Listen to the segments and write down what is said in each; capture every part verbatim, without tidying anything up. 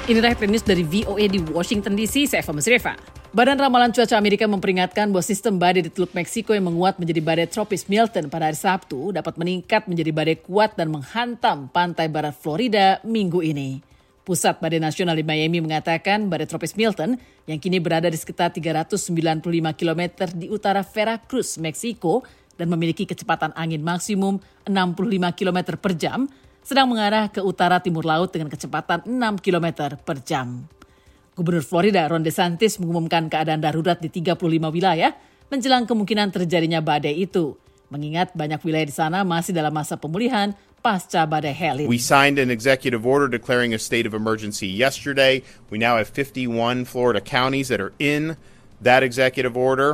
Inilah Headline News dari V O A di Washington D C, saya Eva Musreva. Badan Ramalan Cuaca Amerika memperingatkan bahwa sistem badai di Teluk Meksiko yang menguat menjadi badai tropis Milton pada hari Sabtu dapat meningkat menjadi badai kuat dan menghantam pantai barat Florida minggu ini. Pusat Badai Nasional di Miami mengatakan badai tropis Milton yang kini berada di sekitar tiga ratus sembilan puluh lima kilometer di utara Veracruz, Meksiko dan memiliki kecepatan angin maksimum enam puluh lima kilometer per jam, sedang mengarah ke utara timur laut dengan kecepatan enam kilometer per jam. Gubernur Florida Ron DeSantis mengumumkan keadaan darurat di tiga puluh lima wilayah menjelang kemungkinan terjadinya badai itu. Mengingat banyak wilayah di sana masih dalam masa pemulihan pasca badai Helene. We signed an executive order declaring a state of emergency yesterday. We now have fifty-one Florida counties that are in that executive order.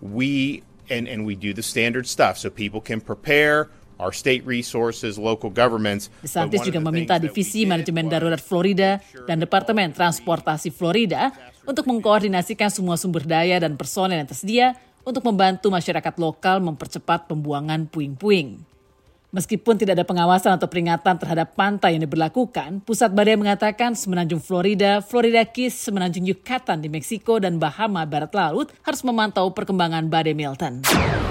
We and, and we do the standard stuff so people can prepare. Our state resources, local governments. DeSantis juga meminta Divisi Manajemen Darurat Florida dan Departemen Transportasi Florida untuk mengkoordinasikan semua sumber daya dan personel yang tersedia untuk membantu masyarakat lokal mempercepat pembuangan puing-puing. Meskipun tidak ada pengawasan atau peringatan terhadap pantai yang diberlakukan, Pusat Badai mengatakan semenanjung Florida, Florida Keys, semenanjung Yucatan di Meksiko, dan Bahama Barat Laut harus memantau perkembangan badai Milton.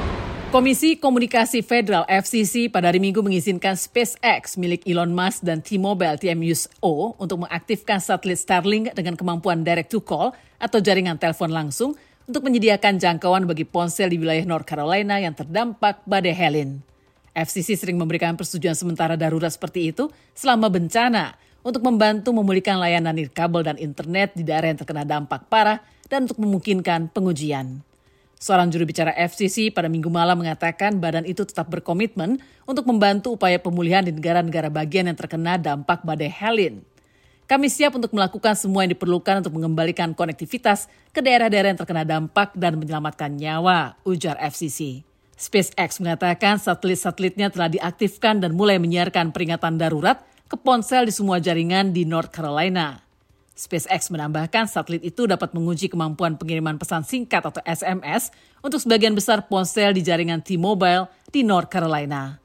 Komisi Komunikasi Federal F C C pada hari Minggu mengizinkan SpaceX milik Elon Musk dan T-Mobile T M U S O untuk mengaktifkan satelit Starlink dengan kemampuan direct to call atau jaringan telepon langsung untuk menyediakan jangkauan bagi ponsel di wilayah North Carolina yang terdampak badai Helene. F C C sering memberikan persetujuan sementara darurat seperti itu selama bencana untuk membantu memulihkan layanan nirkabel dan internet di daerah yang terkena dampak parah dan untuk memungkinkan pengujian. Seorang juru bicara F C C pada Minggu malam mengatakan badan itu tetap berkomitmen untuk membantu upaya pemulihan di negara-negara bagian yang terkena dampak badai Helene. Kami siap untuk melakukan semua yang diperlukan untuk mengembalikan konektivitas ke daerah-daerah yang terkena dampak dan menyelamatkan nyawa, ujar F C C. SpaceX mengatakan satelit-satelitnya telah diaktifkan dan mulai menyiarkan peringatan darurat ke ponsel di semua jaringan di North Carolina. SpaceX menambahkan satelit itu dapat menguji kemampuan pengiriman pesan singkat atau S M S untuk sebagian besar ponsel di jaringan T-Mobile di North Carolina.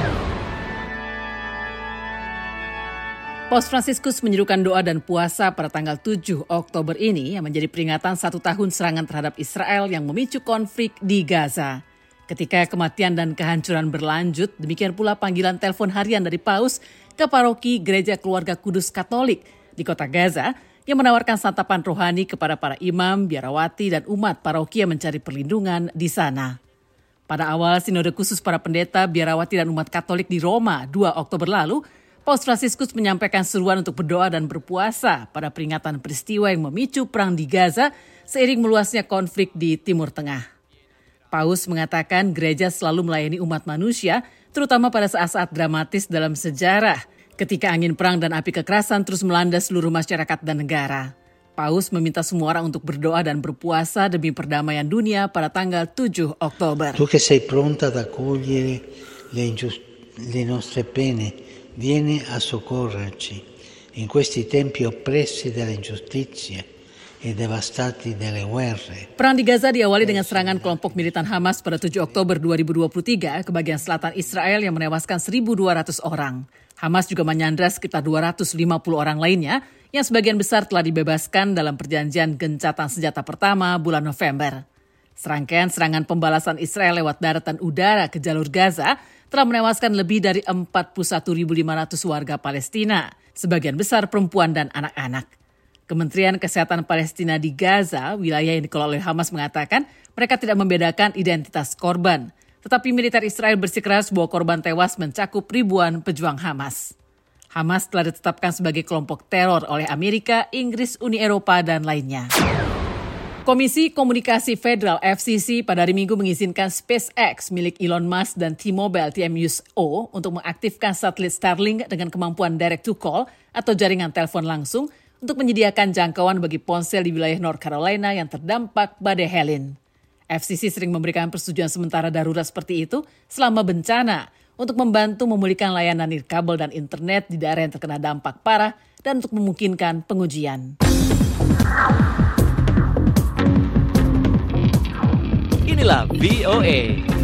Paus Fransiskus menyerukan doa dan puasa pada tanggal tujuh Oktober ini yang menjadi peringatan satu tahun serangan terhadap Israel yang memicu konflik di Gaza. Ketika kematian dan kehancuran berlanjut, demikian pula panggilan telepon harian dari Paus ke paroki Gereja Keluarga Kudus Katolik di kota Gaza yang menawarkan santapan rohani kepada para imam, biarawati, dan umat paroki yang mencari perlindungan di sana. Pada awal sinode khusus para pendeta, biarawati, dan umat Katolik di Roma dua Oktober lalu, Paus Fransiskus menyampaikan seruan untuk berdoa dan berpuasa pada peringatan peristiwa yang memicu perang di Gaza seiring meluasnya konflik di Timur Tengah. Paus mengatakan gereja selalu melayani umat manusia, terutama pada saat-saat dramatis dalam sejarah, ketika angin perang dan api kekerasan terus melanda seluruh masyarakat dan negara. Paus meminta semua orang untuk berdoa dan berpuasa demi perdamaian dunia pada tanggal tujuh Oktober. Tu che sei pronta ad accogliere le, ingiust- le nostre pene, vieni a soccorrerci in questi tempi oppressi dalle ingiustizie e devastati dalle guerre. Perang di Gaza diawali dengan serangan kelompok militan Hamas pada tujuh Oktober dua ribu dua puluh tiga ke bagian selatan Israel yang menewaskan seribu dua ratus orang. Hamas juga menyandra sekitar dua ratus lima puluh orang lainnya yang sebagian besar telah dibebaskan dalam perjanjian gencatan senjata pertama bulan November. Serangkaian serangan pembalasan Israel lewat darat dan udara ke jalur Gaza telah menewaskan lebih dari empat puluh satu ribu lima ratus warga Palestina, sebagian besar perempuan dan anak-anak. Kementerian Kesehatan Palestina di Gaza, wilayah yang dikelola oleh Hamas, mengatakan mereka tidak membedakan identitas korban. Tetapi militer Israel bersikeras bahwa korban tewas mencakup ribuan pejuang Hamas. Hamas telah ditetapkan sebagai kelompok teror oleh Amerika, Inggris, Uni Eropa, dan lainnya. Komisi Komunikasi Federal F C C pada hari Minggu mengizinkan SpaceX milik Elon Musk dan T-Mobile T M U S O untuk mengaktifkan satelit Starlink dengan kemampuan direct to call atau jaringan telepon langsung untuk menyediakan jangkauan bagi ponsel di wilayah North Carolina yang terdampak badai Helene. F C C sering memberikan persetujuan sementara darurat seperti itu selama bencana untuk membantu memulihkan layanan nirkabel dan internet di daerah yang terkena dampak parah dan untuk memungkinkan pengujian. Inilah V O A.